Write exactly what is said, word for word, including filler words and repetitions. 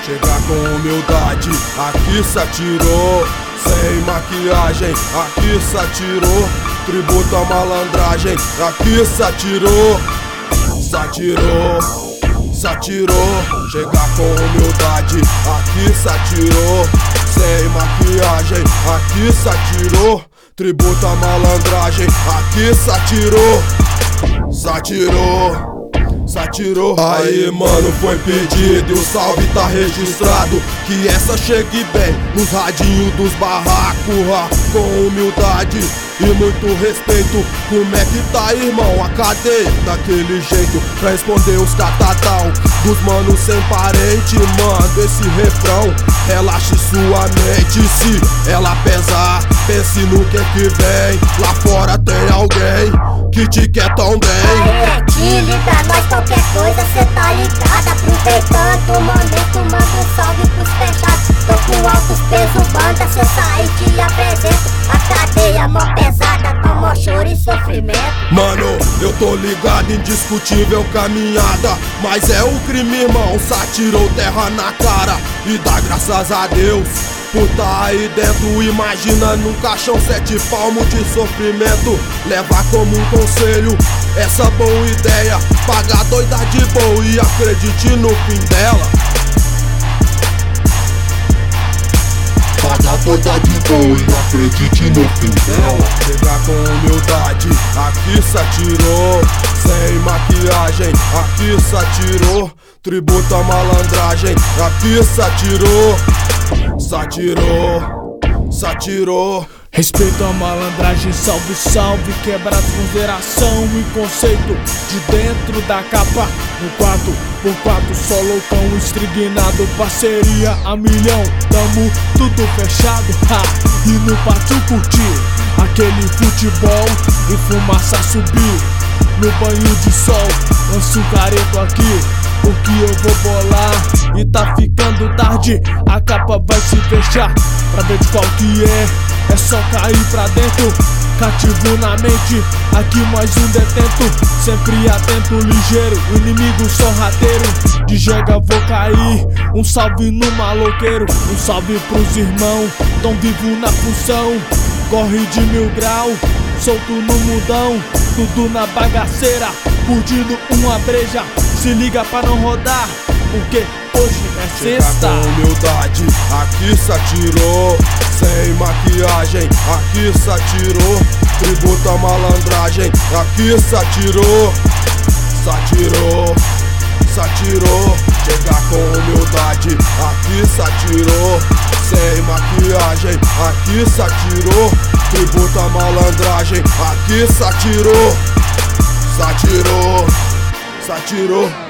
Chegar com humildade, aqui satirou. Sem maquiagem, aqui satirou. Tributo à malandragem, aqui satirou. Satirou, satirou. Chegar com humildade, aqui satirou. Sem maquiagem, aqui satirou. Tributo à malandragem, aqui satirou. Satirou, satirou. Aí mano, foi pedido e o salve tá registrado. Que essa chegue bem nos radinhos dos barracos, ah, com humildade e muito respeito. Como é que tá, irmão? A cadeia daquele jeito pra responder os catatão dos manos sem parente. Manda esse refrão, relaxe sua mente. Se ela pesar, pense no que que vem. Lá fora tem alguém que te quer tão bem. Aê, Tilly, pra nós qualquer coisa cê tá ligado. Aproveitando o momento, manda um salve pros fechados. Tô com altos pesos, banda, se eu sair te apresento. A cadeia mó pesada, com mó choro e sofrimento. Mano, eu tô ligado, indiscutível caminhada. Mas é o crime, irmão, satirou terra na cara. E dá graças a Deus por tá aí dentro. Imagina num caixão sete palmos de sofrimento. Levar como um conselho essa boa ideia. Paga a doida de boa e acredite no fim dela. Paga a doida de boa e acredite no fim dela. Chegar com humildade, aqui satirou. Sem maquiagem, aqui satirou. Tributo à malandragem, aqui satirou. Satirou, satirou. Respeito à malandragem, salve, salve. Quebra a consideração e conceito de dentro da capa. No quatro por quatro, só loucão estrignado. Parceria a milhão, tamo tudo fechado, ha. E no pátio curtir aquele futebol e fumaça subir. No banho de sol, lanço careto aqui, porque eu vou bolar. E tá ficando tarde, a capa vai se fechar. Pra ver de qual que é, é só cair pra dentro. Cativo na mente, aqui mais um detento. Sempre atento, ligeiro, inimigo sorrateiro. De jega vou cair, um salve no maloqueiro. Um salve pros irmãos, tão vivo na função. Corre de mil grau, solto no mudão. Tudo na bagaceira, curtindo uma breja. Se liga pra não rodar, porque hoje é sexta. Com humildade, aqui satirou. Sem maquiagem, aqui satirou. Tributo à malandragem, aqui satirou. Satirou, satirou. Chegar com humildade, aqui satirou. Sem maquiagem, aqui satirou. Tributo à malandragem, aqui satirou. Satirou, satirou.